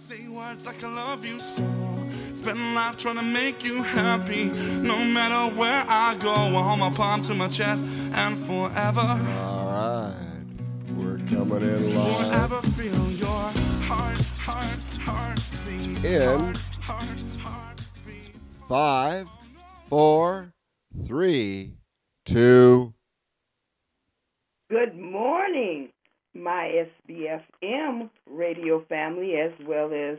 Say words like I love you so. Spend life trying to make you happy. No matter where I go, I hold my palm to my chest and forever. All right. We're coming in live. Forever feel your heart beat. In Heart beat. 5, 4, 3, 2. Good morning, my SBFM radio family, as well as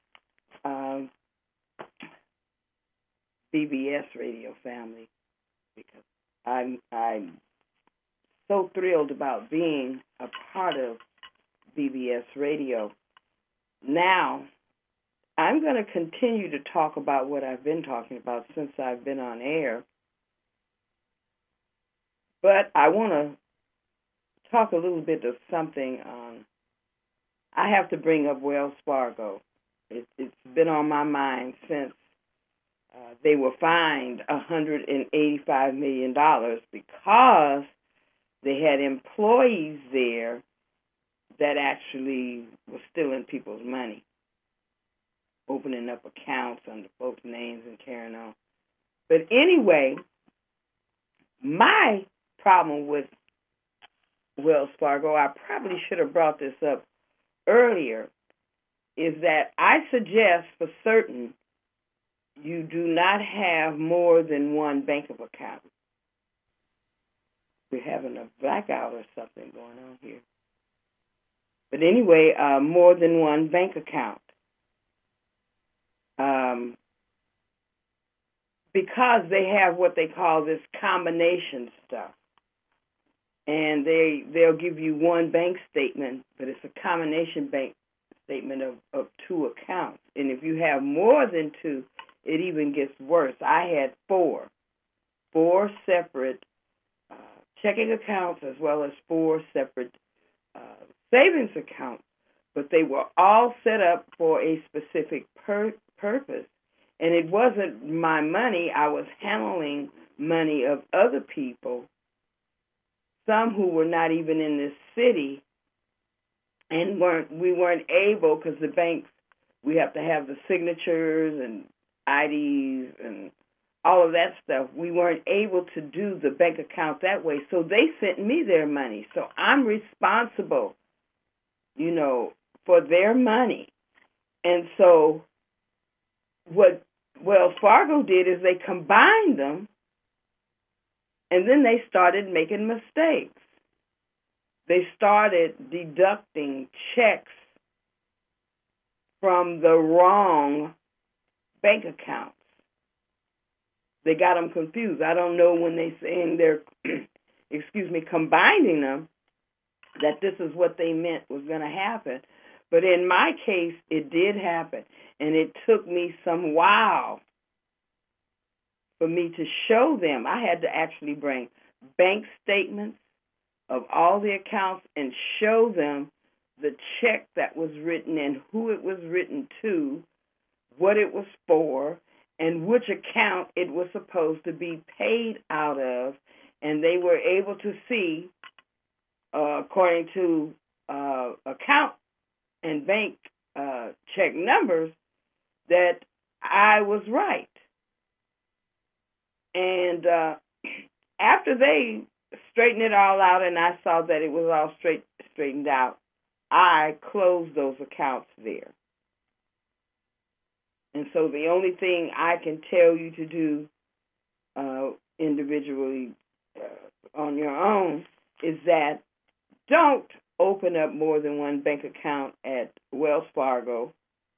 BBS radio family, because I'm so thrilled about being a part of BBS radio. Now, I'm going to continue to talk about what I've been talking about since I've been on air, but I want to talk a little bit of something. I have to bring up Wells Fargo. It's been on my mind since they were fined $185 million because they had employees there that actually were stealing people's money, opening up accounts under folks' names and carrying on. But anyway, my problem with Wells Fargo, I probably should have brought this up earlier, is that I suggest for certain you do not have more than one bank of account. We're having a blackout or something going on here. But anyway, more than one bank account. Because they have what they call this combination stuff. And they'll give you one bank statement, but it's a combination bank statement of two accounts. And if you have more than two, it even gets worse. I had four separate checking accounts as well as four separate savings accounts, but they were all set up for a specific purpose. And it wasn't my money. I was handling money of other people, some who were not even in this city, and we weren't able, because the banks, we have to have the signatures and IDs and all of that stuff. We weren't able to do the bank account that way, so they sent me their money. So I'm responsible, for their money. And so what Wells Fargo did is they combined them, and then they started making mistakes. They started deducting checks from the wrong bank accounts. They got them confused. I don't know when they saying they're, combining them, that this is what they meant was going to happen. But in my case, it did happen. And it took me some while for me to show them. I had to actually bring bank statements of all the accounts and show them the check that was written and who it was written to, what it was for, and which account it was supposed to be paid out of. And they were able to see, according to account and bank check numbers, that I was right. And after they straightened it all out and I saw that it was all straightened out, I closed those accounts there. And so the only thing I can tell you to do individually on your own is that don't open up more than one bank account at Wells Fargo.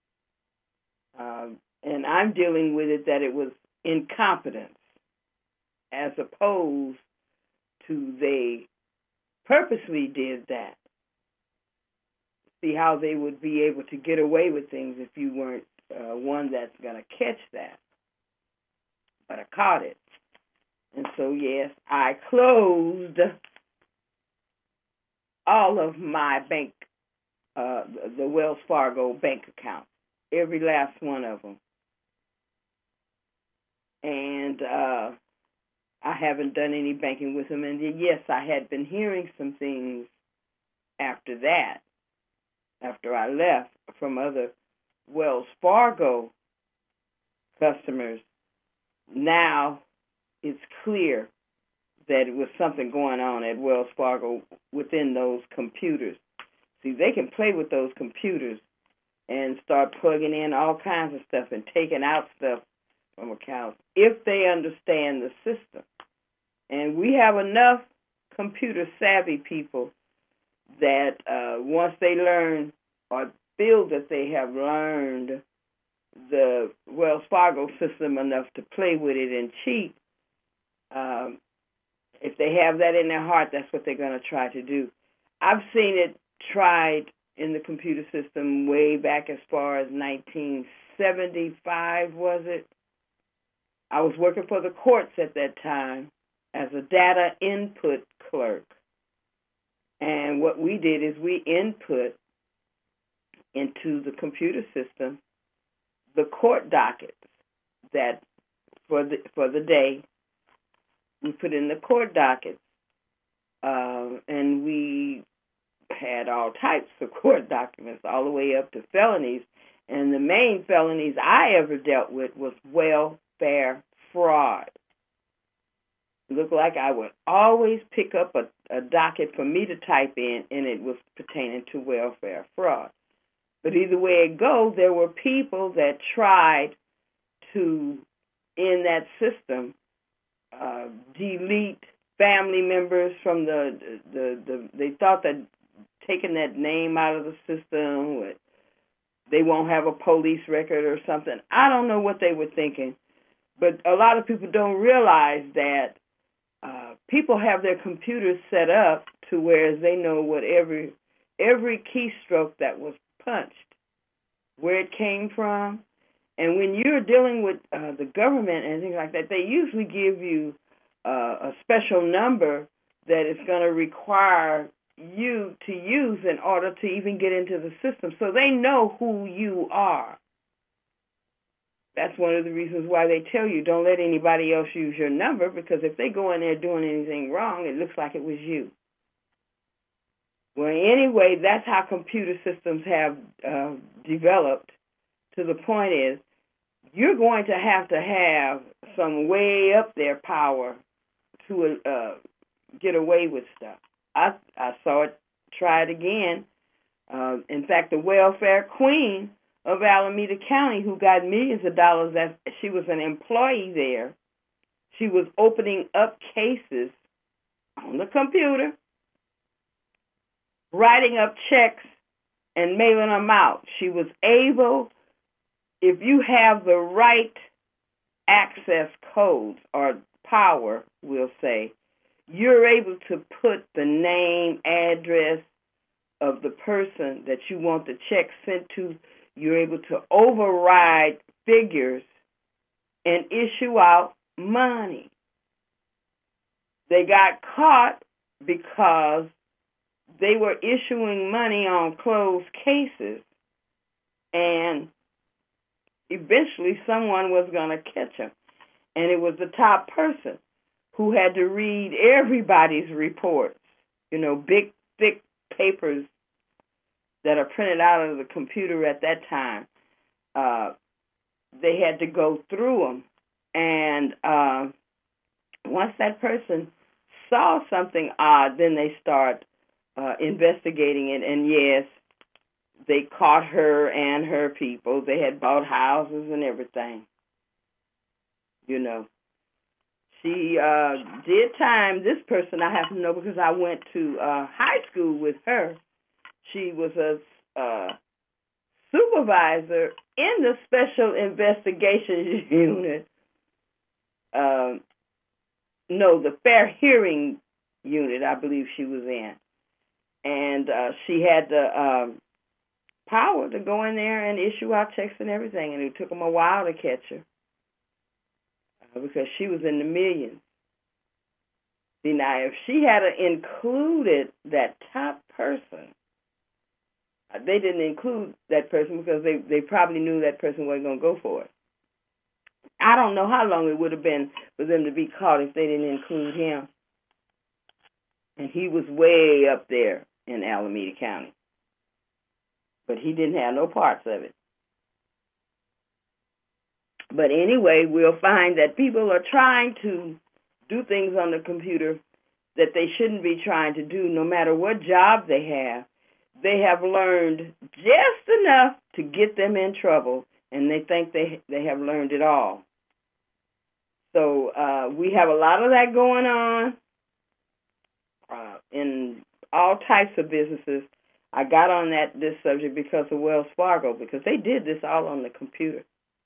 And I'm dealing with it that it was incompetence as opposed to they purposely did that. See how they would be able to get away with things if you weren't one that's going to catch that. But I caught it. And so, yes, I closed all of my bank, the Wells Fargo bank accounts, every last one of them. And I haven't done any banking with them. And yes, I had been hearing some things after that, after I left, from other Wells Fargo customers, now it's clear that it was something going on at Wells Fargo within those computers. See, they can play with those computers and start plugging in all kinds of stuff and taking out stuff from accounts if they understand the system. And we have enough computer-savvy people that once they learn or feel that they have learned the Wells Fargo system enough to play with it and cheat, if they have that in their heart, that's what they're going to try to do. I've seen it tried in the computer system way back as far as 1975, was it? I was working for the courts at that time as a data input clerk. And what we did is we input into the computer system the court dockets that for the day. We put in the court dockets, and we had all types of court documents, all the way up to felonies. And the main felonies I ever dealt with was welfare fraud. It looked like I would always pick up a docket for me to type in, and it was pertaining to welfare fraud. But either way it goes, there were people that tried to, in that system, delete family members from they thought that taking that name out of the system, they won't have a police record or something. I don't know what they were thinking, but a lot of people don't realize that people have their computers set up to where they know what every keystroke that was punched, where it came from. And when you're dealing with the government and things like that, they usually give you a special number that is going to require you to use in order to even get into the system. So they know who you are. That's one of the reasons why they tell you don't let anybody else use your number, because if they go in there doing anything wrong, it looks like it was you. Well, anyway, that's how computer systems have developed, to the point is you're going to have some way up there power to get away with stuff. I saw it tried again. In fact, the welfare queen of Alameda County, who got millions of dollars, she was an employee there. She was opening up cases on the computer, writing up checks and mailing them out. She was able, if you have the right access codes or power, we'll say, you're able to put the name, address of the person that you want the check sent to. You're able to override figures and issue out money. They got caught because they were issuing money on closed cases, and eventually someone was going to catch them. And it was the top person who had to read everybody's reports, big, thick papers that are printed out of the computer at that time. They had to go through them. And once that person saw something odd, then they start investigating it. And yes, they caught her and her people. They had bought houses and everything. She did time. This person I happen to know because I went to high school with her. She was a supervisor in the Special Investigations Unit. The Fair Hearing Unit, I believe she was in. And she had the power to go in there and issue out checks and everything. And it took them a while to catch her because she was in the millions. See, now, if she had included that top person, they didn't include that person because they probably knew that person wasn't going to go for it. I don't know how long it would have been for them to be caught if they didn't include him. And he was way up there in Alameda County. But he didn't have no parts of it. But anyway, we'll find that people are trying to do things on the computer that they shouldn't be trying to do, no matter what job they have. They have learned just enough to get them in trouble, and they think they have learned it all. So we have a lot of that going on in all types of businesses. I got on this subject because of Wells Fargo, because they did this all on the computer.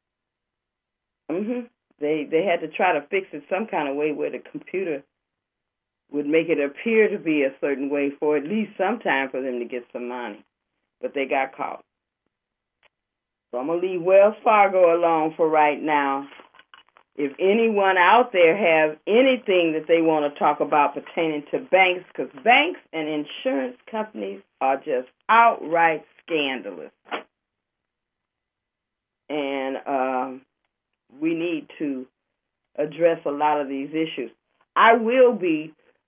They had to try to fix it some kind of way where the computer would make it appear to be a certain way for at least some time for them to get some money. But they got caught. So I'm going to leave Wells Fargo alone for right now. If anyone out there have anything that they want to talk about pertaining to banks, because banks and insurance companies are just outright scandalous. And we need to address a lot of these issues. I will be,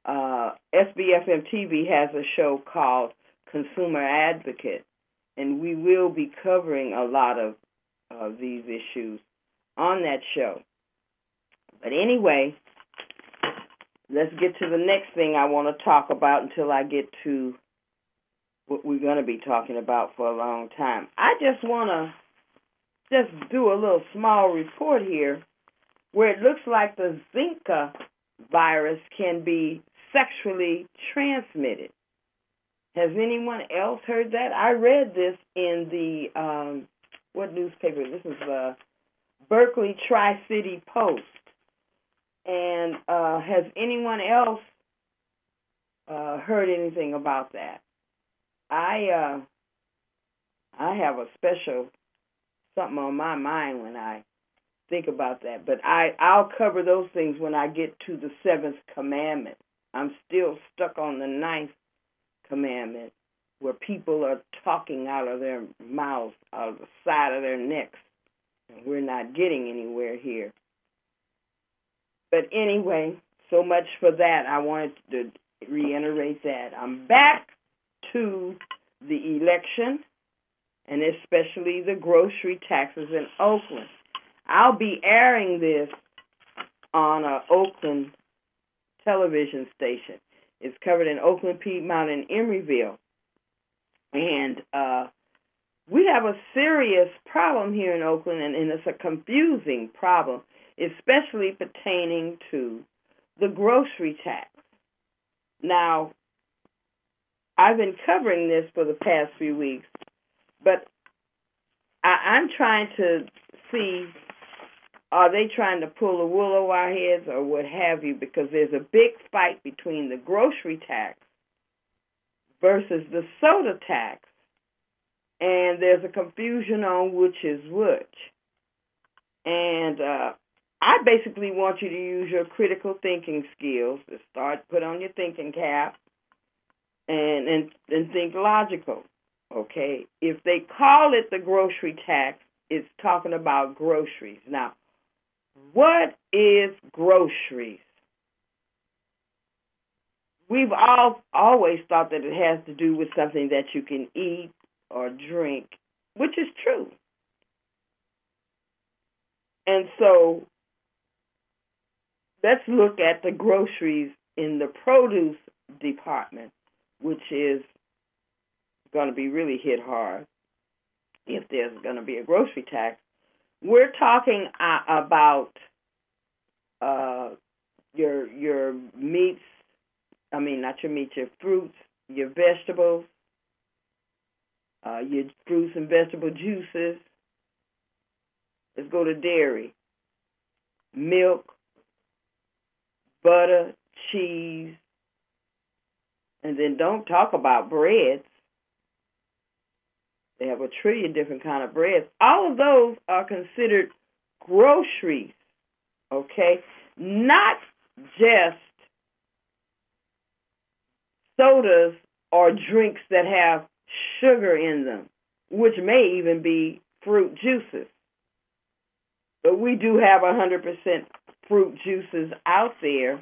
SBFM TV has a show called Consumer Advocate, and we will be covering a lot of these issues on that show. But anyway, let's get to the next thing I want to talk about until I get to what we're going to be talking about for a long time. I just want to do a little small report here where it looks like the Zika virus can be sexually transmitted. Has anyone else heard that? I read this in the, what newspaper? This is the Berkeley Tri-City Post. And has anyone else heard anything about that? I have a special something on my mind when I think about that. But I'll cover those things when I get to the 7th commandment. I'm still stuck on the 9th commandment, where people are talking out of their mouths, out of the side of their necks. And we're not getting anywhere here. But anyway, so much for that. I wanted to reiterate that. I'm back to the election, and especially the grocery taxes in Oakland. I'll be airing this on an Oakland television station. It's covered in Oakland, Piedmont, and Emeryville. And we have a serious problem here in Oakland, and it's a confusing problem, especially pertaining to the grocery tax. Now, I've been covering this for the past few weeks, but I'm trying to see, are they trying to pull the wool over our heads or what have you, because there's a big fight between the grocery tax versus the soda tax, and there's a confusion on which is which. And I basically want you to use your critical thinking skills to put on your thinking cap and think logical, okay? If they call it the grocery tax, it's talking about groceries. Now, what is groceries? We've always thought that it has to do with something that you can eat or drink, which is true. And so let's look at the groceries in the produce department, which is going to be really hit hard if there's going to be a grocery tax. We're talking about your meats, not your meats, your fruits, your vegetables, your fruits and vegetable juices. Let's go to dairy, milk, butter, cheese, and then don't talk about breads. They have a trillion different kind of breads. All of those are considered groceries, okay? Not just sodas or drinks that have sugar in them, which may even be fruit juices. But we do have 100% fruit juices out there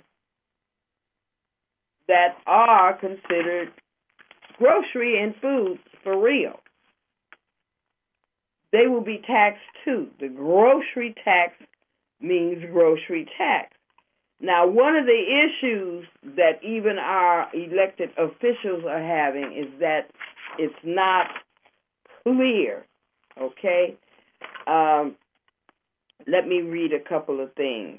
that are considered grocery and food for real. they will be taxed too. The grocery tax means grocery tax. Now, one of the issues that even our elected officials are having is that it's not clear, okay? Let me read a couple of things.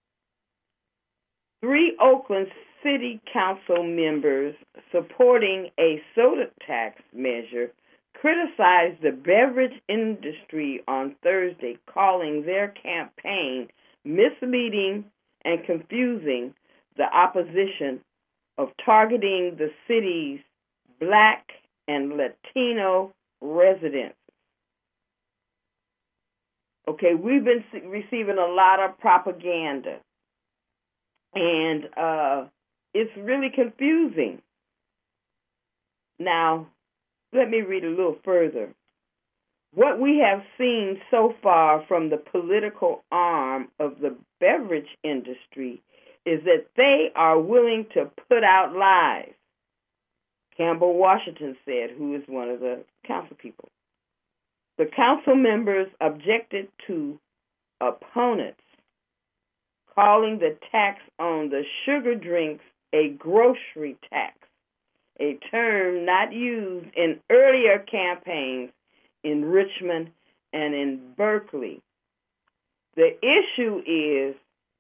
3 Oakland City Council members supporting a soda tax measure criticized the beverage industry on Thursday, calling their campaign misleading and confusing the opposition of targeting the city's Black and Latino residents. Okay, we've been receiving a lot of propaganda, and it's really confusing. Now, let me read a little further. What we have seen so far from the political arm of the beverage industry is that they are willing to put out lies, Campbell Washington said, who is one of the council people. The council members objected to opponents calling the tax on the sugar drinks a grocery tax, a term not used in earlier campaigns in Richmond and in Berkeley. The issue is,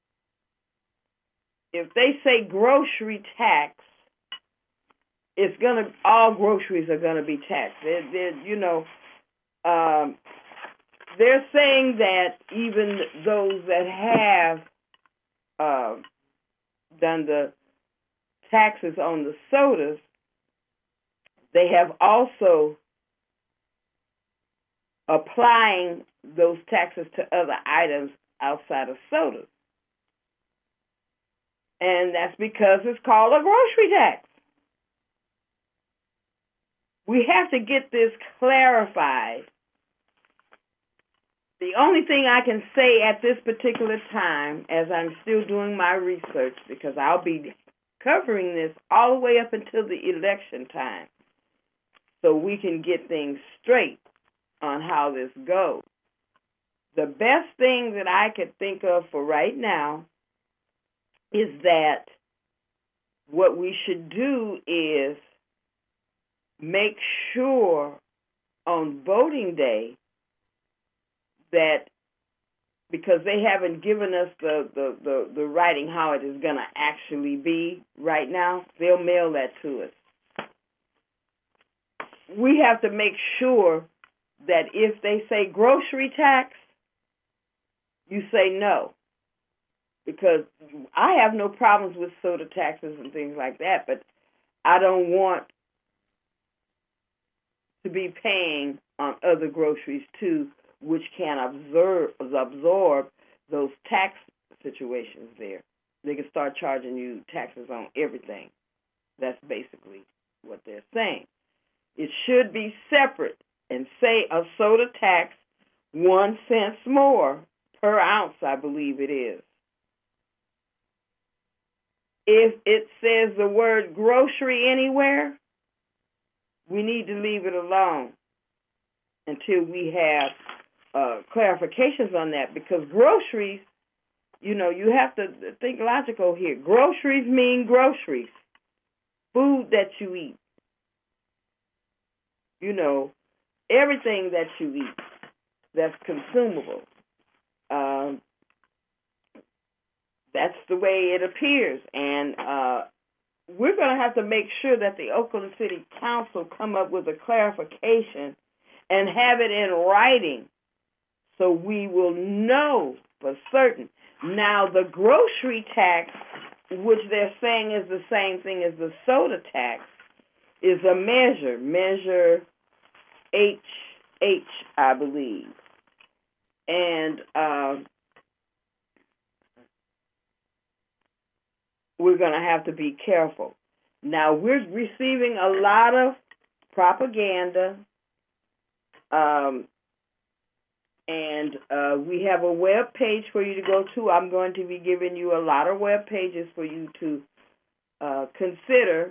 if they say grocery tax, it's gonna, all groceries are gonna be taxed. They're saying that even those that have done the taxes on the sodas, they have also applying those taxes to other items outside of sodas. And that's because it's called a grocery tax. We have to get this clarified. The only thing I can say at this particular time, as I'm still doing my research, because I'll be covering this all the way up until the election time, so we can get things straight on how this goes. The best thing that I could think of for right now is that what we should do is make sure on voting day that, because they haven't given us the writing how it is going to actually be right now, they'll mail that to us. We have to make sure that if they say grocery tax, you say no. Because I have no problems with soda taxes and things like that, but I don't want to be paying on other groceries too, which can absorb those tax situations there. They can start charging you taxes on everything. That's basically what they're saying. It should be separate and say a soda tax 1 cent more per ounce, I believe it is. If it says the word grocery anywhere, we need to leave it alone until we have clarifications on that, because groceries, you have to think logical here. Groceries mean groceries, food that you eat. Everything that you eat that's consumable. That's the way it appears. And we're going to have to make sure that the Oakland City Council come up with a clarification and have it in writing so we will know for certain. Now, the grocery tax, which they're saying is the same thing as the soda tax, is a measure HH, I believe. And we're going to have to be careful. Now, we're receiving a lot of propaganda, and we have a web page for you to go to. I'm going to be giving you a lot of web pages for you to consider.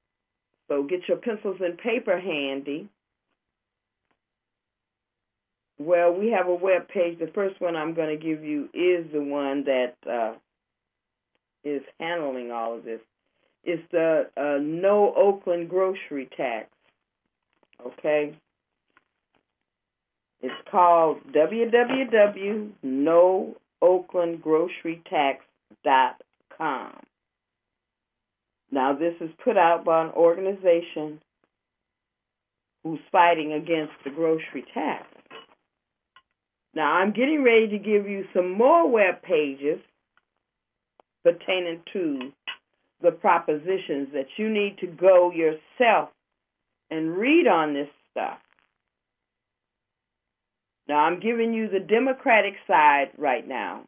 So get your pencils and paper handy. Well, we have a web page. The first one I'm going to give you is the one that is handling all of this. It's the No Oakland Grocery Tax. Okay? It's called www.nooaklandgrocerytax.com. Now, this is put out by an organization who's fighting against the grocery tax. Now, I'm getting ready to give you some more web pages pertaining to the propositions that you need to go yourself and read on this stuff. Now, I'm giving you the Democratic side right now.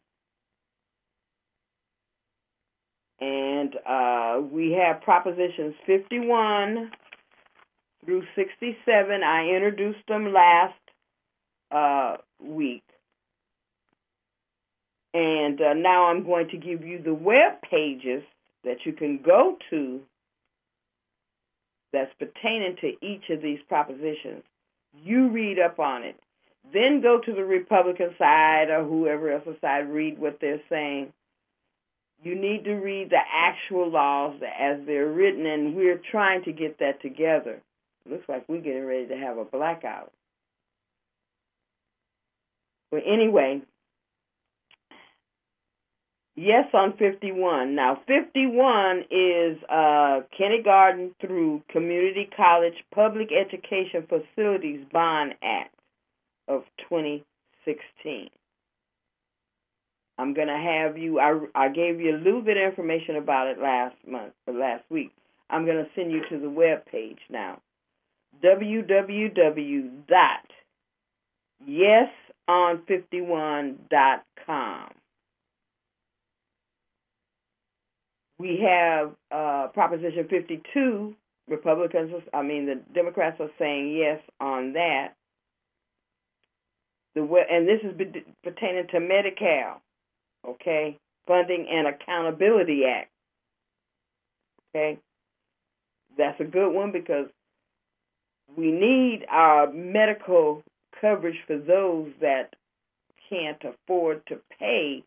And we have Propositions 51 through 67. I introduced them last week. And now I'm going to give you the web pages that you can go to that's pertaining to each of these propositions. You read up on it. Then go to the Republican side or whoever else's side, read what they're saying. You need to read the actual laws as they're written, and we're trying to get that together. It looks like we're getting ready to have a blackout. But anyway, yes on 51. Now, 51 is Kindergarten through Community College Public Education Facilities Bond Act of 2016. I'm going to have you, I gave you a little bit of information about it last week. I'm going to send you to the web page now. www.yeson51.com. We have Proposition 52. The Democrats are saying yes on that. And this is pertaining to Medi-Cal, okay? Funding and Accountability Act, okay? That's a good one because we need our medical coverage for those that can't afford to pay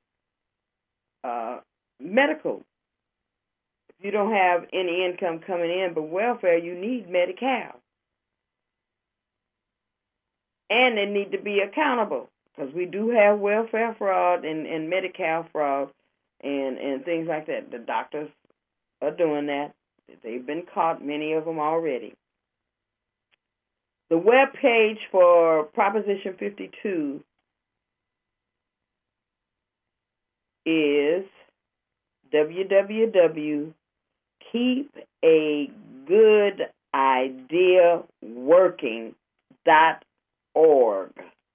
medical. If you don't have any income coming in but welfare, you need Medi-Cal. And they need to be accountable because we do have welfare fraud and Medi-Cal fraud and things like that. The doctors are doing that. They've been caught, many of them already. The web page for Proposition 52 is www.keepagoodideaworking.org.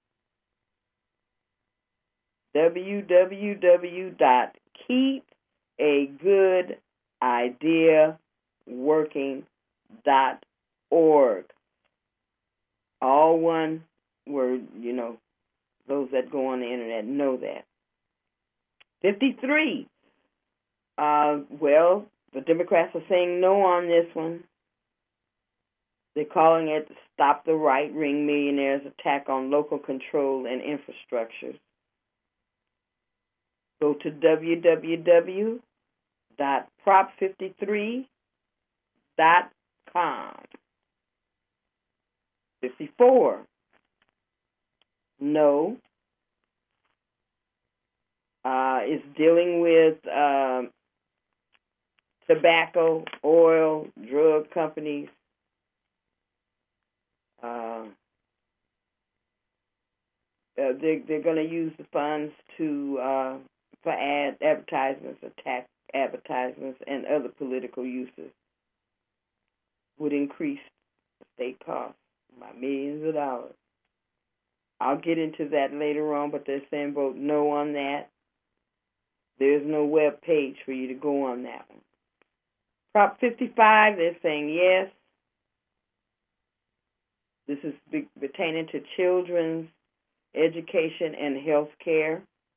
www.keepagoodideaworking.org. All one word, those that go on the internet know that. 53. The Democrats are saying no on this one. They're calling it Stop the Right-Wing Millionaires Attack on Local Control and Infrastructures. Go to www.prop53.com. 54. No. Is dealing with tobacco, oil, drug companies. They're going to use the funds for advertisements, attack advertisements, and other political uses. Would increase the state costs by millions of dollars. I'll get into that later on, but they're saying vote no on that. There's no web page for you to go on that one. Prop 55, they're saying yes. This is pertaining to children's education and health care.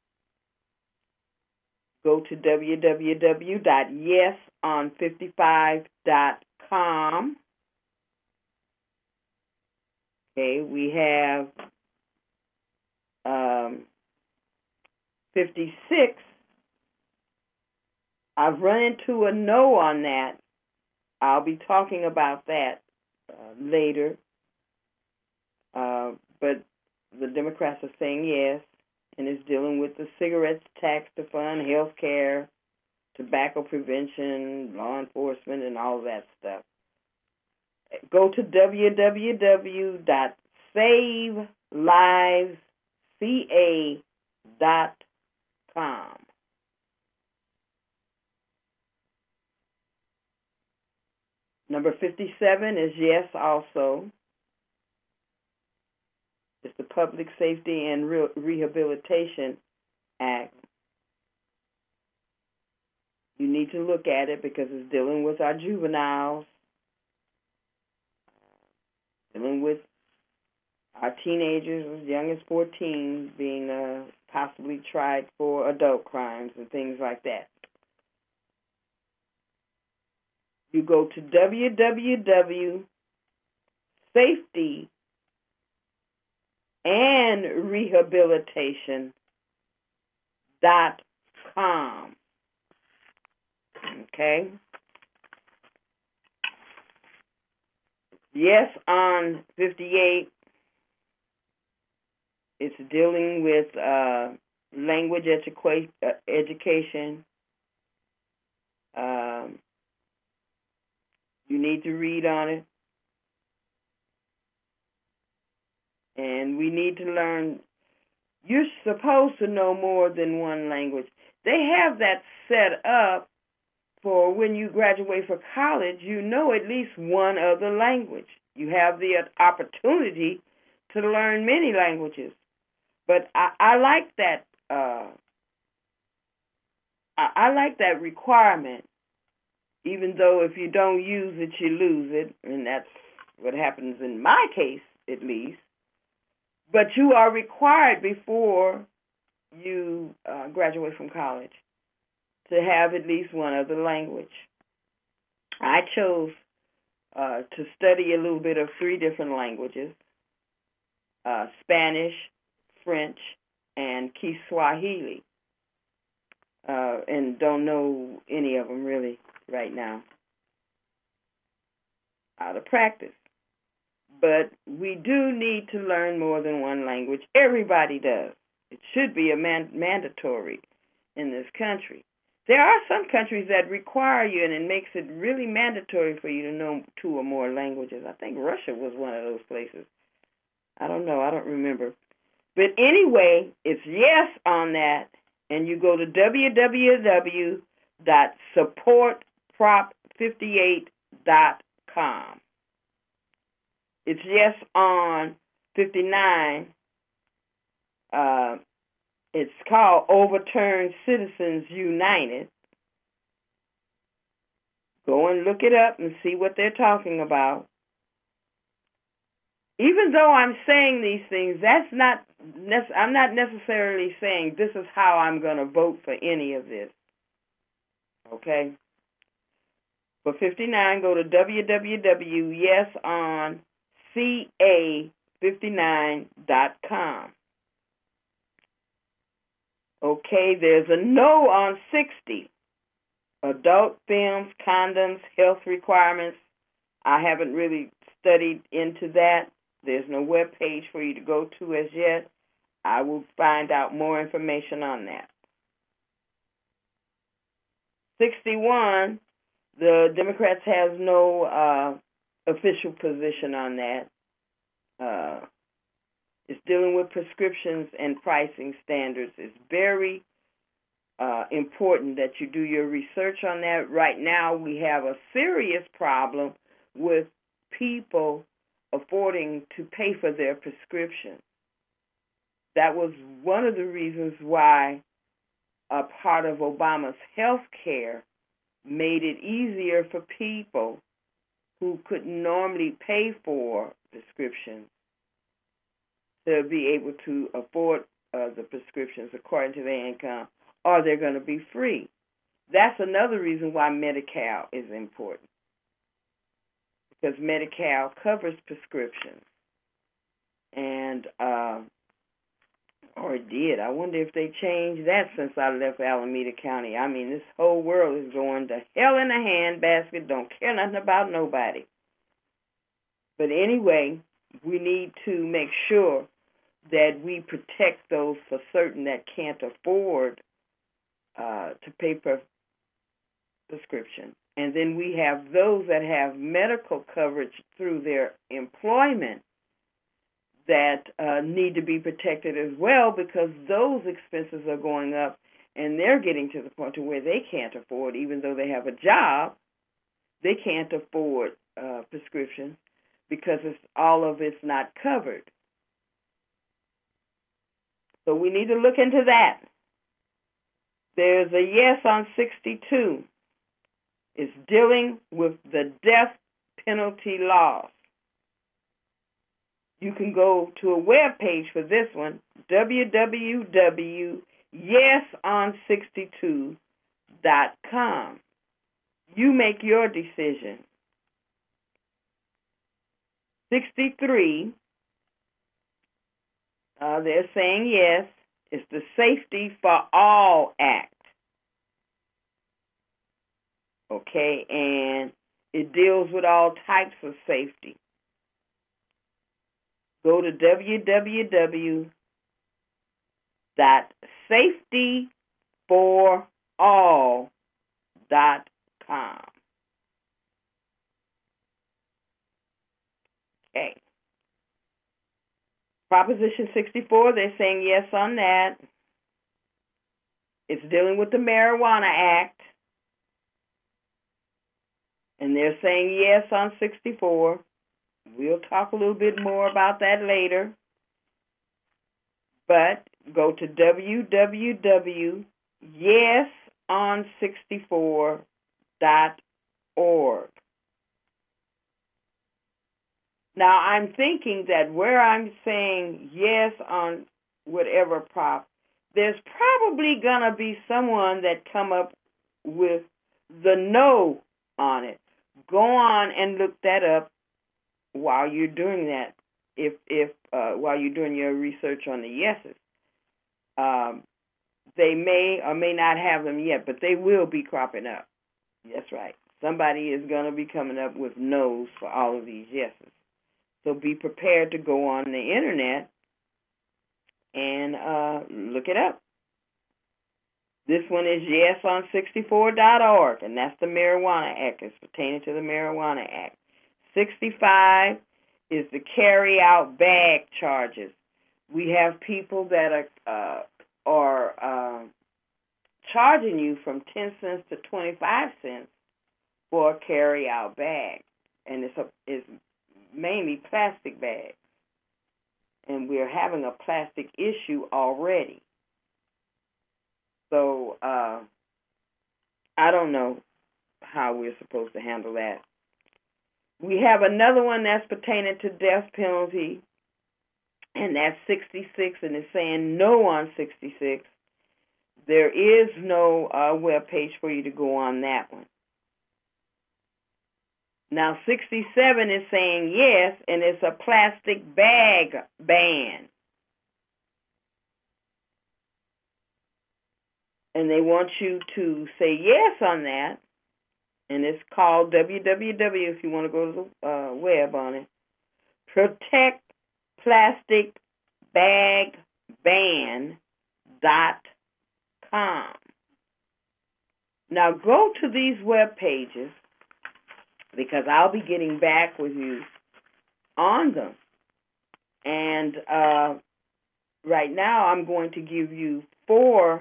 Go to www.yeson55.com. Okay, we have 56, I've run into a no on that. I'll be talking about that later. But the Democrats are saying yes, and it's dealing with the cigarettes tax to fund health care, tobacco prevention, law enforcement, and all that stuff. Go to www.savelivesca.com. Number 57 is yes also. It's the Public Safety and Rehabilitation Act. You need to look at it because it's dealing with our juveniles, dealing with our teenagers as young as 14 being possibly tried for adult crimes and things like that. You go to www.safetyandrehabilitation.com. Okay? Yes, on 58, it's dealing with language education. You need to read on it. And we need to learn. You're supposed to know more than one language. They have that set up for when you graduate from college, you know at least one other language. You have the opportunity to learn many languages. But I like that. I like that requirement. Even though if you don't use it, you lose it, and that's what happens in my case, at least. But you are required before you graduate from college to have at least one other language. I chose to study a little bit of 3 different languages, Spanish, French, and Kiswahili, and don't know any of them really right now out of practice. But we do need to learn more than one language. Everybody does. It should be a mandatory in this country. There are some countries that require you, and it makes it really mandatory for you to know 2 or more languages. I think Russia was one of those places. I don't know. I don't remember. But anyway, it's yes on that, and you go to www.supportprop58.com. It's yes on 59. It's called Overturned Citizens United. Go and look it up and see what they're talking about. Even though I'm saying these things, I'm not necessarily saying this is how I'm going to vote for any of this. Okay? For 59, go to www.yesonca59.com. Okay, there's a no on 60. Adult films, condoms, health requirements. I haven't really studied into that. There's no web page for you to go to as yet. I will find out more information on that. 61, the Democrats have no official position on that. It's dealing with prescriptions and pricing standards. It's very important that you do your research on that. Right now, we have a serious problem with people affording to pay for their prescriptions. That was one of the reasons why a part of Obama's health care made it easier for people who couldn't normally pay for prescriptions to be able to afford the prescriptions according to their income, or they're going to be free. That's another reason why Medi-Cal is important, because Medi-Cal covers prescriptions. And or did. I wonder if they changed that since I left Alameda County. I mean, this whole world is going to hell in a handbasket. Don't care nothing about nobody. But anyway, we need to make sure that we protect those for certain that can't afford to pay per prescription. And then we have those that have medical coverage through their employment that need to be protected as well, because those expenses are going up and they're getting to the point to where they can't afford, even though they have a job, they can't afford prescription because all of it's not covered. So we need to look into that. There's a yes on 62. It's dealing with the death penalty laws. You can go to a web page for this one, www.yeson62.com. You make your decision. 63, they're saying yes. It's the Safety for All Act. Okay, and it deals with all types of safety. Go to www.safetyforall.com. Okay. Proposition 64, they're saying yes on that. It's dealing with the Marijuana Act. And they're saying yes on 64. We'll talk a little bit more about that later. But go to www.yeson64.org. Now, I'm thinking that where I'm saying yes on whatever prop, there's probably going to be someone that come up with the no on it. Go on and look that up while you're doing that, if while you're doing your research on the yeses. They may or may not have them yet, but they will be cropping up. That's right. Somebody is going to be coming up with no's for all of these yeses. So be prepared to go on the internet and look it up. This one is yeson64.org, and that's the Marijuana Act. It's pertaining to the Marijuana Act. 65 is the carry-out bag charges. We have people that are charging you from 10 cents to 25 cents for a carry-out bag, and it's mainly plastic bags. And we're having a plastic issue already. So I don't know how we're supposed to handle that. We have another one that's pertaining to death penalty, and that's 66, and it's saying no on 66. There is no web page for you to go on that one. Now, 67 is saying yes, and it's a plastic bag ban. And they want you to say yes on that. And it's called www, if you want to go to the web on it, protectplasticbagban.com. Now go to these web pages, because I'll be getting back with you on them. And right now I'm going to give you 4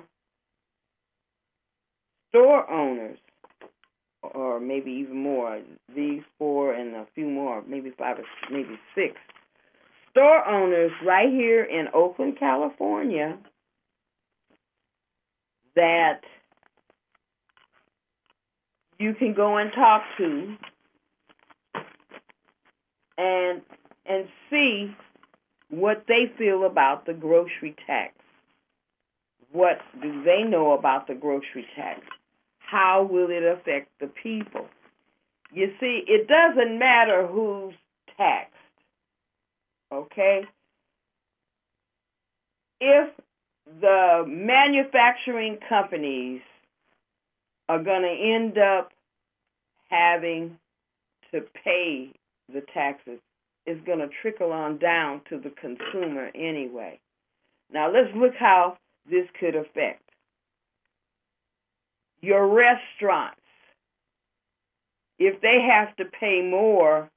store owners, or maybe even more, these 4 and a few more, maybe 5 or maybe 6 store owners right here in Oakland, California, that you can go and talk to and see what they feel about the grocery tax. What do they know about the grocery tax? How will it affect the people? You see, it doesn't matter who's taxed, okay? If the manufacturing companies are going to end up having to pay the taxes. It's going to trickle on down to the consumer anyway. Now let's look how this could affect your restaurants. If they have to pay more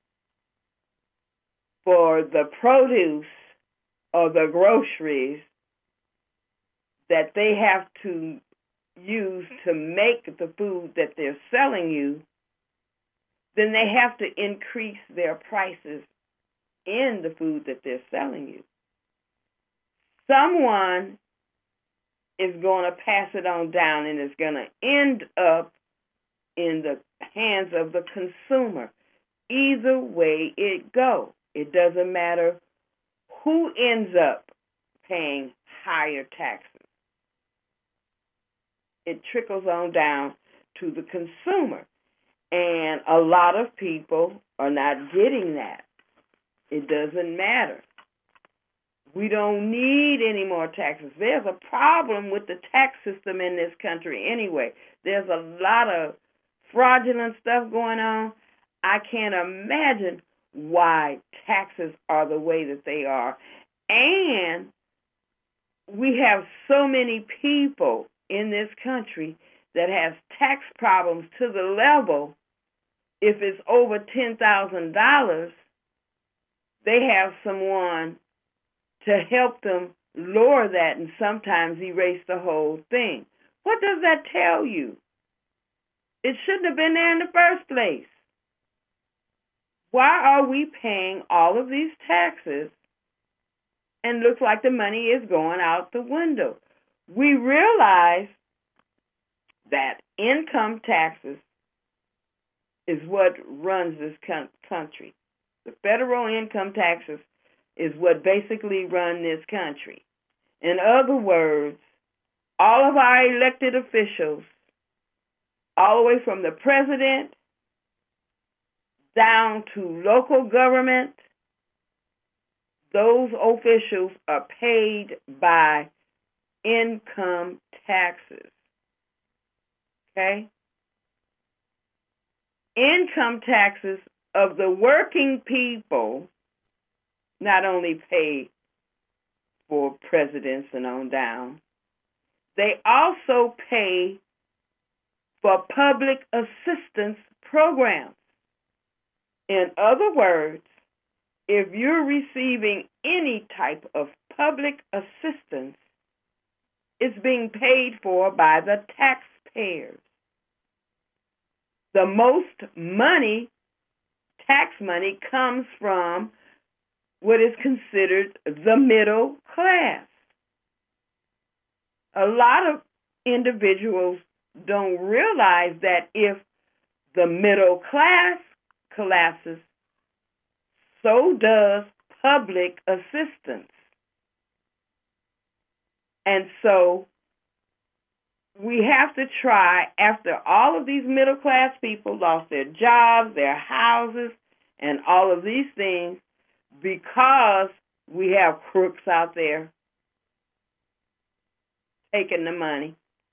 for the produce or the groceries that they have to use to make the food that they're selling you, then they have to increase their prices in the food that they're selling you. Someone is going to pass it on down, and it's going to end up in the hands of the consumer. Either way it goes, it doesn't matter who ends up paying higher taxes. It trickles on down to the consumer. And a lot of people are not getting that. It doesn't matter. We don't need any more taxes. There's a problem with the tax system in this country anyway. There's a lot of fraudulent stuff going on. I can't imagine why taxes are the way that they are. And we have so many people in this country that has tax problems to the level, if it's over $10,000, they have someone to help them lower that and sometimes erase the whole thing. What does that tell you? It shouldn't have been there in the first place. Why are we paying all of these taxes and looks like the money is going out the window? We realize that income taxes is what runs this country. The federal income taxes is what basically run this country. In other words, all of our elected officials, all the way from the president down to local government, those officials are paid by income taxes. Okay? Income taxes of the working people not only pay for presidents and on down, they also pay for public assistance programs. In other words, if you're receiving any type of public assistance, it's being paid for by the taxpayers. The most money, tax money, comes from what is considered the middle class. A lot of individuals don't realize that if the middle class collapses, so does public assistance. And so we have to try, after all of these middle class people lost their jobs, their houses, and all of these things, because we have crooks out there taking the money,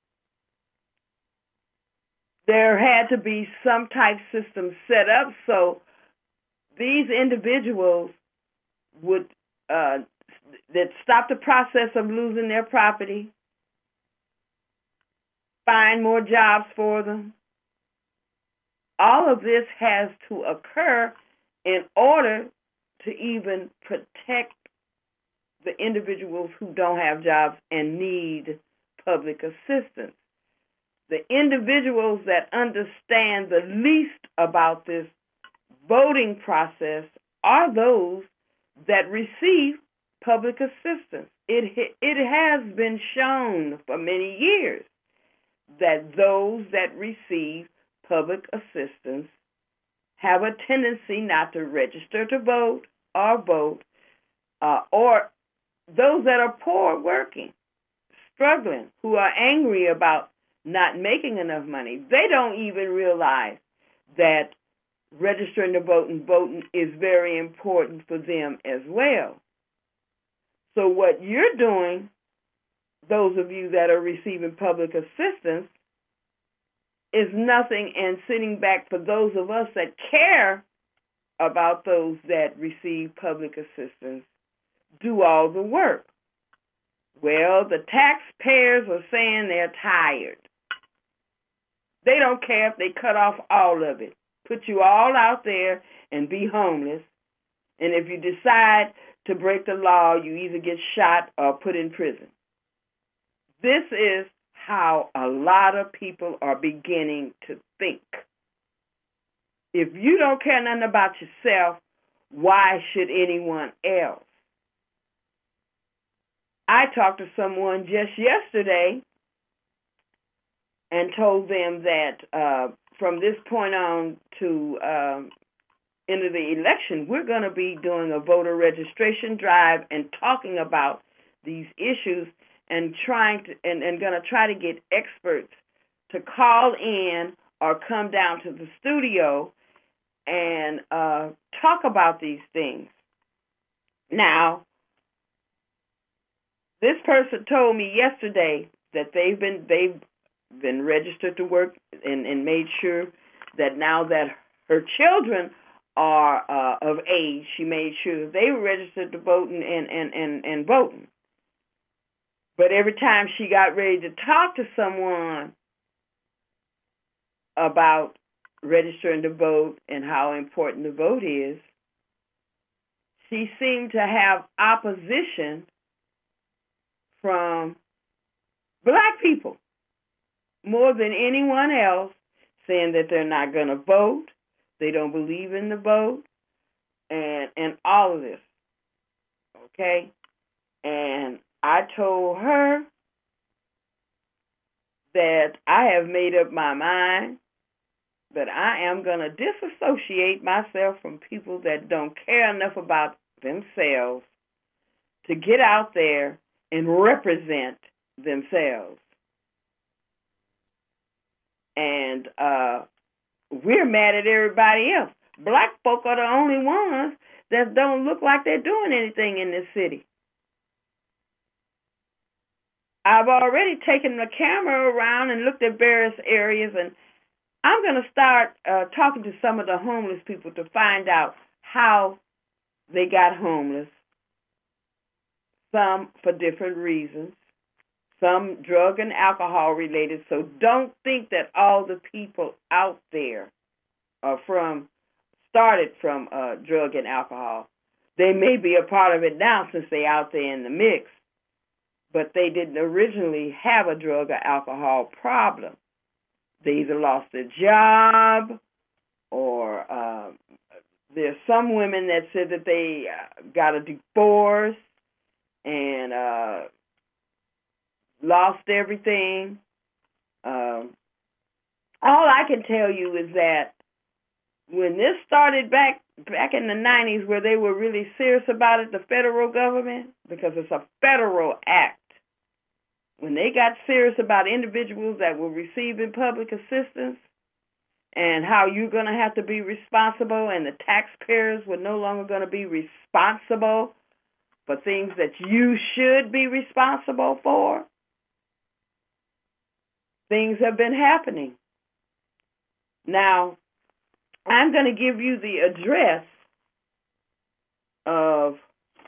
there had to be some type system set up so these individuals would that stop the process of losing their property, find more jobs for them. All of this has to occur in order to even protect the individuals who don't have jobs and need public assistance. The individuals that understand the least about this voting process are those that receive public assistance. It has been shown for many years that those that receive public assistance have a tendency not to register to vote or vote, or those that are poor working, struggling, who are angry about not making enough money. They don't even realize that registering to vote and voting is very important for them as well. So what you're doing those of you that are receiving public assistance is nothing, and sitting back for those of us that care about those that receive public assistance do all the work. Well, the taxpayers are saying they're tired. They don't care if they cut off all of it. Put you all out there and be homeless. And if you decide to break the law, you either get shot or put in prison. This is how a lot of people are beginning to think. If you don't care nothing about yourself, why should anyone else? I talked to someone just yesterday and told them that from this point on to end of the election, we're going to be doing a voter registration drive and talking about these issues and going to try to get experts to call in or come down to the studio and talk about these things. Now, this person told me yesterday that they've been registered to work and made sure that now that her children are of age, she made sure that they were registered to vote and voting. But every time she got ready to talk to someone about registering to vote and how important the vote is, she seemed to have opposition from black people more than anyone else, saying that they're not going to vote, they don't believe in the vote, and all of this. Okay? And I told her that I have made up my mind that I am going to disassociate myself from people that don't care enough about themselves to get out there and represent themselves. And we're mad at everybody else. Black folk are the only ones that don't look like they're doing anything in this city. I've already taken the camera around and looked at various areas, and I'm going to start talking to some of the homeless people to find out how they got homeless. Some for different reasons, some drug and alcohol related. So don't think that all the people out there are started from drug and alcohol. They may be a part of it now since they're out there in the mix, but they didn't originally have a drug or alcohol problem. They either lost their job, or there's some women that said that they got a divorce and lost everything. All I can tell you is that when this started back in the 90s, where they were really serious about it, the federal government, because it's a federal act, when they got serious about individuals that were receiving public assistance and how you're going to have to be responsible, and the taxpayers were no longer going to be responsible for things that you should be responsible for, things have been happening. Now, I'm going to give you the address of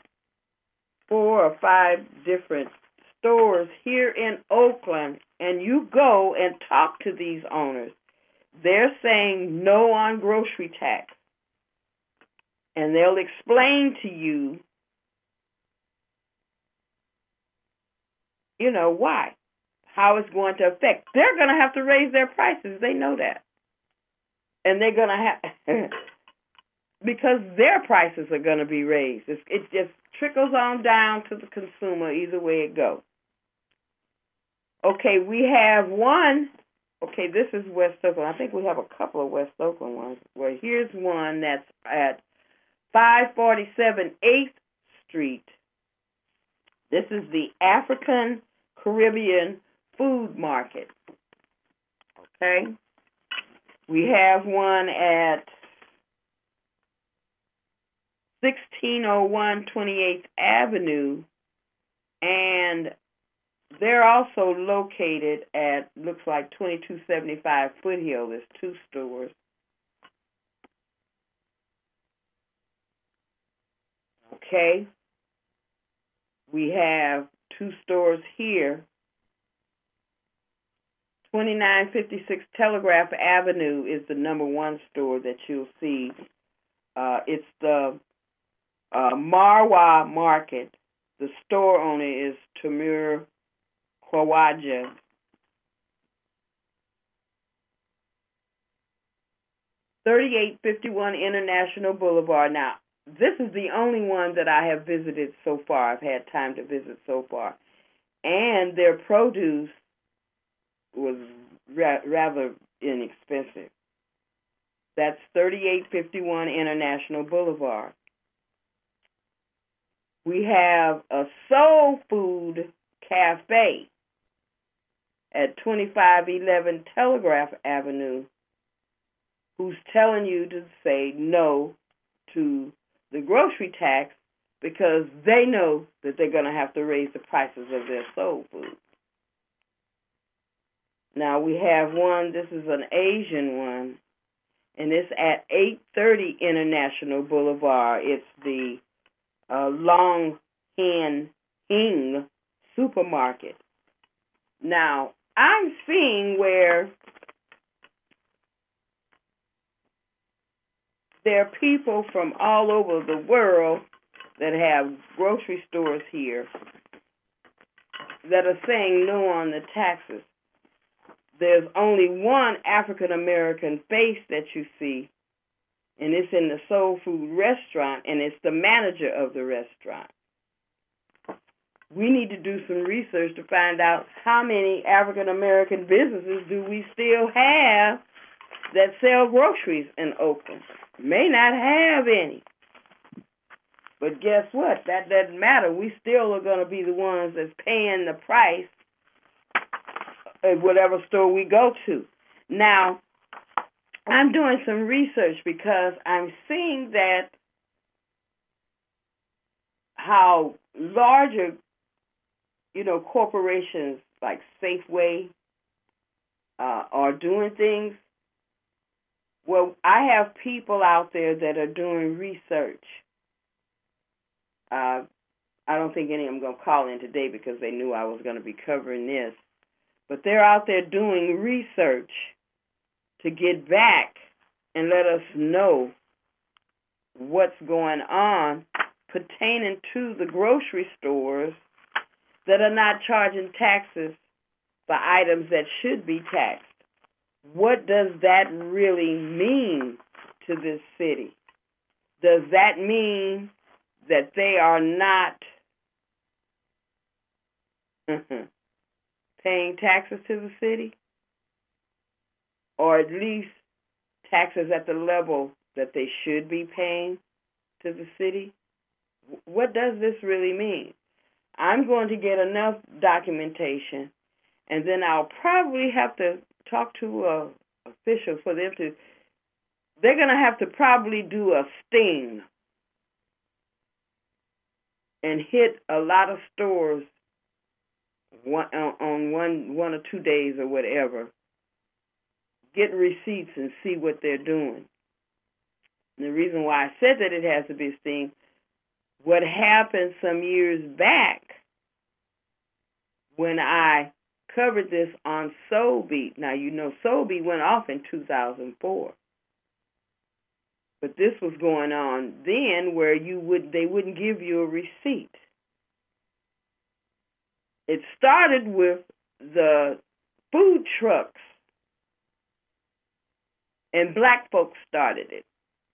4 or 5 different stores here in Oakland, and you go and talk to these owners. They're saying no on grocery tax, and they'll explain to you, why, how it's going to affect. They're going to have to raise their prices. They know that. And they're going to have, because their prices are going to be raised. It just trickles on down to the consumer either way it goes. Okay, we have one. Okay, this is West Oakland. I think we have a couple of West Oakland ones. Well, here's one that's at 547 8th Street. This is the African Caribbean Food Market. Okay. We have one at 1601 28th Avenue, and They're also located at, looks like 2275 Foothill. There's 2 stores. Okay. We have 2 stores here. 2956 Telegraph Avenue is the number 1 store that you'll see. It's the Marwa Market. The store owner is Tamir Khawaja. $3851 International Boulevard. Now, this is the only one that I have visited so far. I've had time to visit so far. And their produce was rather inexpensive. That's 3851 International Boulevard. We have a soul food cafe at 2511 Telegraph Avenue who's telling you to say no to the grocery tax because they know that they're going to have to raise the prices of their soul food. Now we have one, this is an Asian one, and it's at 830 International Boulevard. It's the Long Hing Supermarket. Now, I'm seeing where there are people from all over the world that have grocery stores here that are saying no on the taxes. There's only one African American face that you see, and it's in the Soul Food restaurant, and it's the manager of the restaurant. We need to do some research to find out how many African American businesses do we still have that sell groceries in Oakland. May not have any. But guess what? That doesn't matter. We still are going to be the ones that's paying the price at whatever store we go to. Now, I'm doing some research because I'm seeing that how larger, corporations like Safeway are doing things. Well, I have people out there that are doing research. I don't think any of them are going to call in today because they knew I was going to be covering this. But they're out there doing research to get back and let us know what's going on pertaining to the grocery stores that are not charging taxes for items that should be taxed. What does that really mean to this city? Does that mean that they are not paying taxes to the city? Or at least taxes at the level that they should be paying to the city? What does this really mean? I'm going to get enough documentation, and then I'll probably have to talk to officials for them to, they're going to have to probably do a sting and hit a lot of stores on one or 2 days or whatever, get receipts and see what they're doing. And the reason why I said that it has to be a sting, what happened some years back when I covered this on Soul Beat. Now, Soul Beat went off in 2004. But this was going on then where they wouldn't give you a receipt. It started with the food trucks, and black folks started it.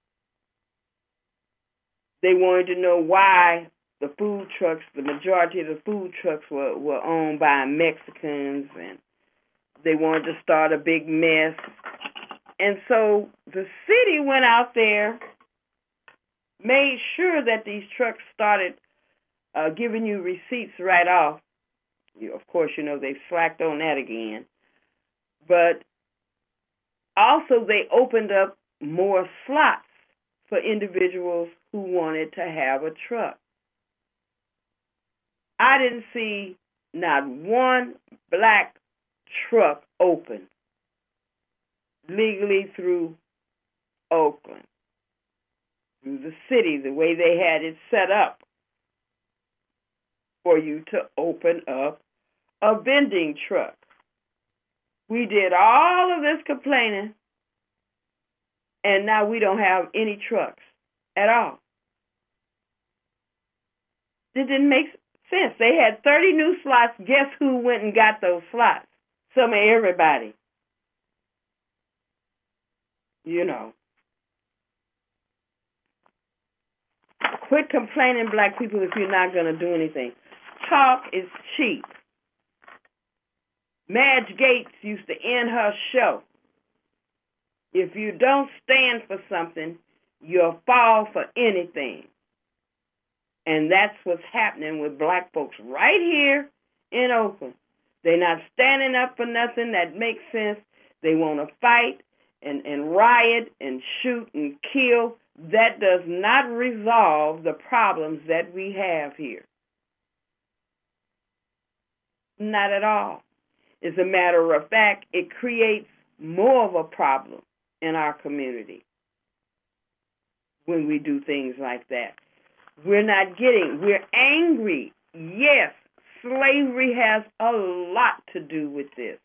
They wanted to know why the food trucks, the majority of the food trucks were owned by Mexicans, and they wanted to start a big mess. And so the city went out there, made sure that these trucks started giving you receipts right off. Of course, they slacked on that again. But also they opened up more slots for individuals who wanted to have a truck. I didn't see not one black truck open legally through Oakland, through the city, the way they had it set up for you to open up a vending truck. We did all of this complaining, and now we don't have any trucks at all. It didn't make sense. They had 30 new slots. Guess who went and got those slots? Some of everybody. You know. Quit complaining, black people, if you're not going to do anything. Talk is cheap. Madge Gates used to end her show. If you don't stand for something, you'll fall for anything. And that's what's happening with black folks right here in Oakland. They're not standing up for nothing that makes sense. They want to fight and riot and shoot and kill. That does not resolve the problems that we have here. Not at all. As a matter of fact, it creates more of a problem in our community when we do things like that. We're angry. Yes, slavery has a lot to do with this.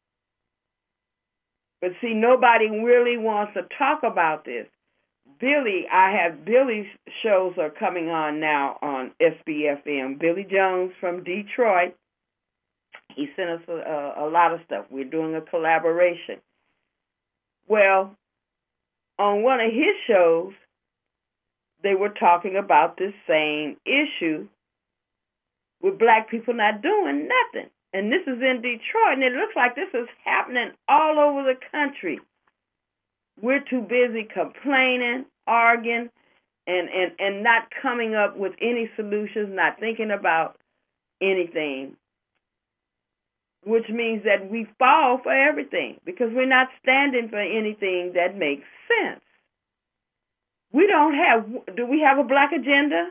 But see, nobody really wants to talk about this. Billy's shows are coming on now on SBFM. Billy Jones from Detroit. He sent us a lot of stuff. We're doing a collaboration. Well, on one of his shows, they were talking about this same issue with black people not doing nothing. And this is in Detroit, and it looks like this is happening all over the country. We're too busy complaining, arguing, and not coming up with any solutions, not thinking about anything, which means that we fall for everything because we're not standing for anything that makes sense. Do we have a black agenda?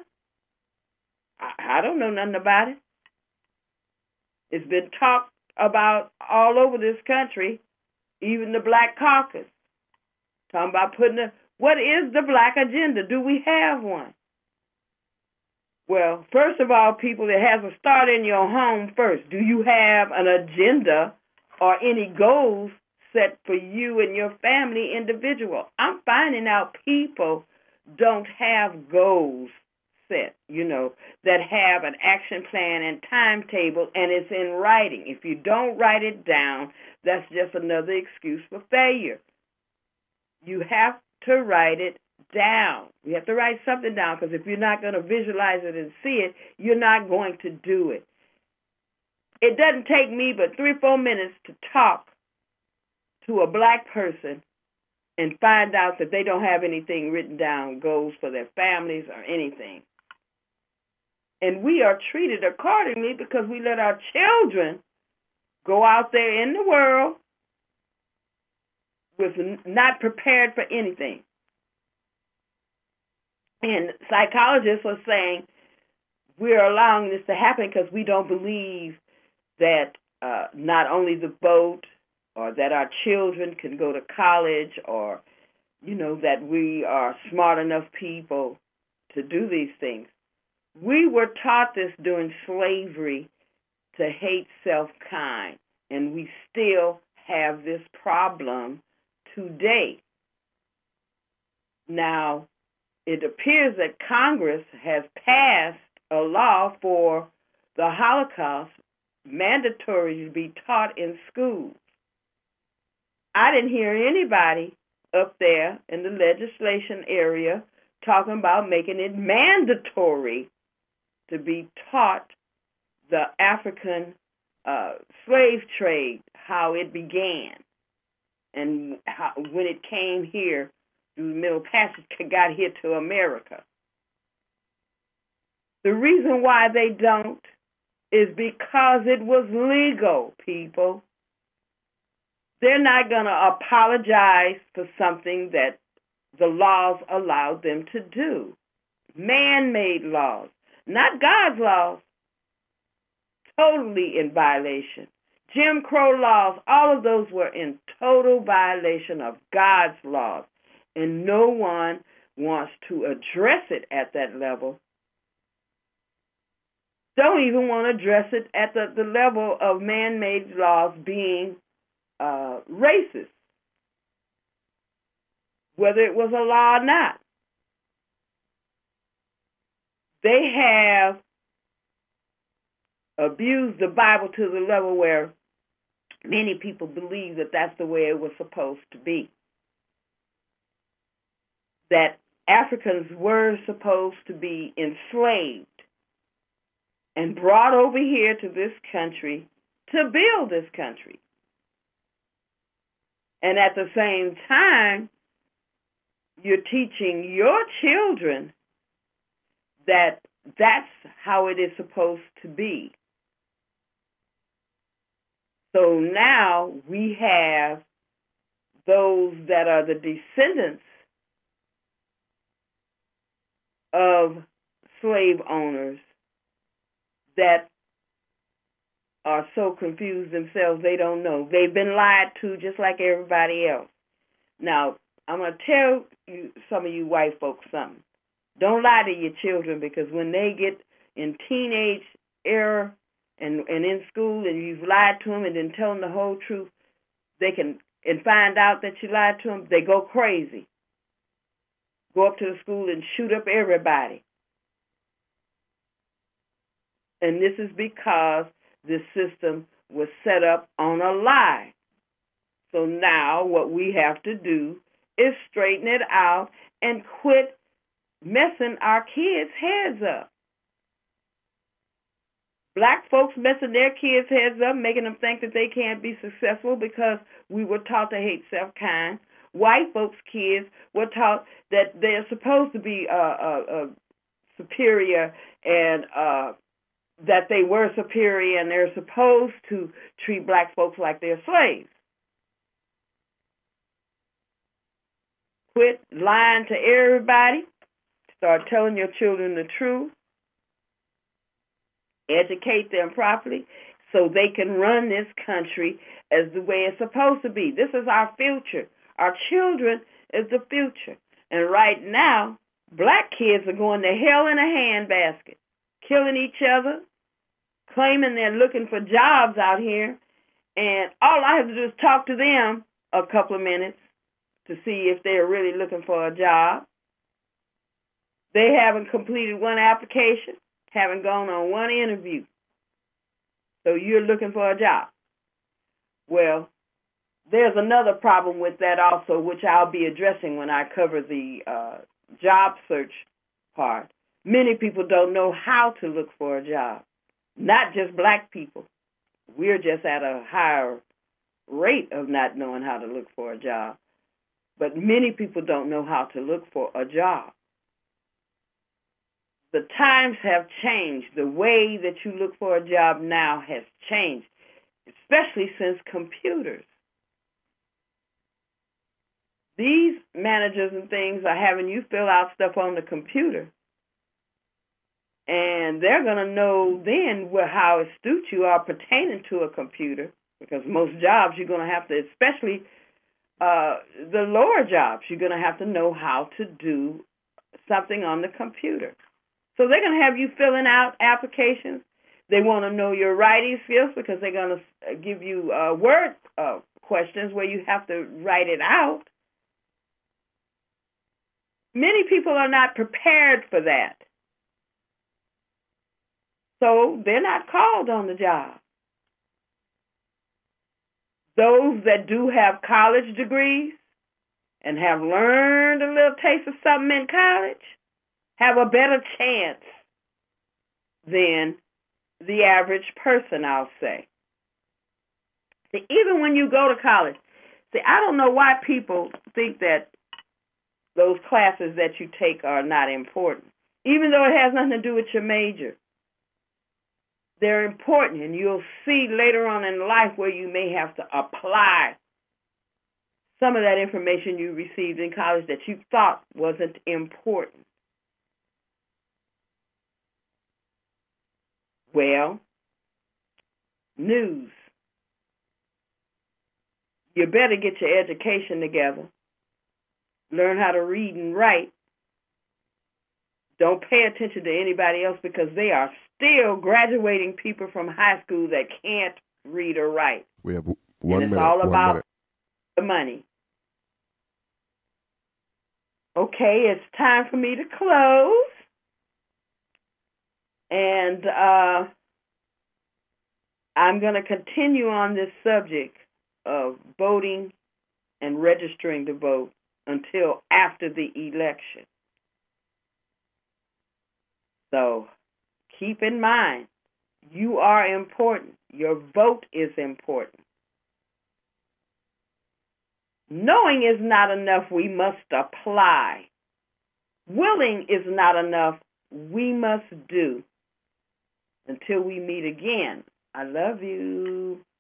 I don't know nothing about it. It's been talked about all over this country, even the Black Caucus. Talking about what is the black agenda? Do we have one? Well, first of all, people, it has to start in your home first. Do you have an agenda or any goals set for you and your family individual? I'm finding out people don't have goals set, that have an action plan and timetable, and it's in writing. If you don't write it down, that's just another excuse for failure. You have to write it down. You have to write something down, because if you're not going to visualize it and see it, you're not going to do it. It doesn't take me but 3 or 4 minutes to talk to a black person and find out that they don't have anything written down, goals for their families or anything. And we are treated accordingly because we let our children go out there in the world with not prepared for anything. And psychologists are saying we're allowing this to happen because we don't believe that not only the vote or that our children can go to college or, that we are smart enough people to do these things. We were taught this during slavery to hate self-kind, and we still have this problem today. Now, it appears that Congress has passed a law for the Holocaust mandatory to be taught in schools. I didn't hear anybody up there in the legislation area talking about making it mandatory to be taught the African slave trade, how it began, and how, when it came here through the Middle Passage, got here to America. The reason why they don't is because it was legal, people. They're not going to apologize for something that the laws allowed them to do. Man-made laws, not God's laws. totally in violation. Jim Crow laws, all of those were in total violation of God's laws. And no one wants to address it at that level. Don't even want to address it at the level of man-made laws being racist, whether it was a law or not. They have abused the Bible to the level where many people believe that that's the way it was supposed to be. That Africans were supposed to be enslaved and brought over here to this country to build this country. And at the same time, you're teaching your children that that's how it is supposed to be. So now we have those that are the descendants of slave owners that are so confused themselves they don't know. They've been lied to just like everybody else. Now, I'm going to tell you, some of you white folks, something. Don't lie to your children, because when they get in teenage era and in school and you've lied to them and then tell them the whole truth, they can and find out that you lied to them, they go crazy. Go up to the school and shoot up everybody. And this is because this system was set up on a lie. So now what we have to do is straighten it out and quit messing our kids' heads up. Black folks messing their kids' heads up, making them think that they can't be successful because we were taught to hate self-kind. White folks' kids were taught that they're supposed to be superior and that they were superior and they're supposed to treat black folks like they're slaves. Quit lying to everybody. Start telling your children the truth. Educate them properly so they can run this country as the way it's supposed to be. This is our future. Our children is the future. And right now, black kids are going to hell in a handbasket, killing each other, claiming they're looking for jobs out here. And all I have to do is talk to them a couple of minutes to see if they're really looking for a job. They haven't completed one application, haven't gone on one interview. So you're looking for a job. Well, there's another problem with that also, which I'll be addressing when I cover the job search part. Many people don't know how to look for a job. Not just black people. We're just at a higher rate of not knowing how to look for a job. But many people don't know how to look for a job. The times have changed. The way that you look for a job now has changed, especially since computers. These managers and things are having you fill out stuff on the computer. And they're going to know then how astute you are pertaining to a computer, because most jobs you're going to have to, especially the lower jobs, you're going to have to know how to do something on the computer. So they're going to have you filling out applications. They want to know your writing skills because they're going to give you word questions where you have to write it out. Many people are not prepared for that. So they're not called on the job. Those that do have college degrees and have learned a little taste of something in college have a better chance than the average person, I'll say. See, even when you go to college, I don't know why people think that those classes that you take are not important, even though it has nothing to do with your major. They're important, and you'll see later on in life where you may have to apply some of that information you received in college that you thought wasn't important. Well, news. You better get your education together. Learn how to read and write. Don't pay attention to anybody else because they are still graduating people from high school that can't read or write. We have and 1 it's minute. all 1 about minute. the money. Okay, it's time for me to close. And I'm going to continue on this subject of voting and registering to vote until after the election. So keep in mind, you are important. Your vote is important. Knowing is not enough. We must apply. Willing is not enough. We must do. Until we meet again, I love you.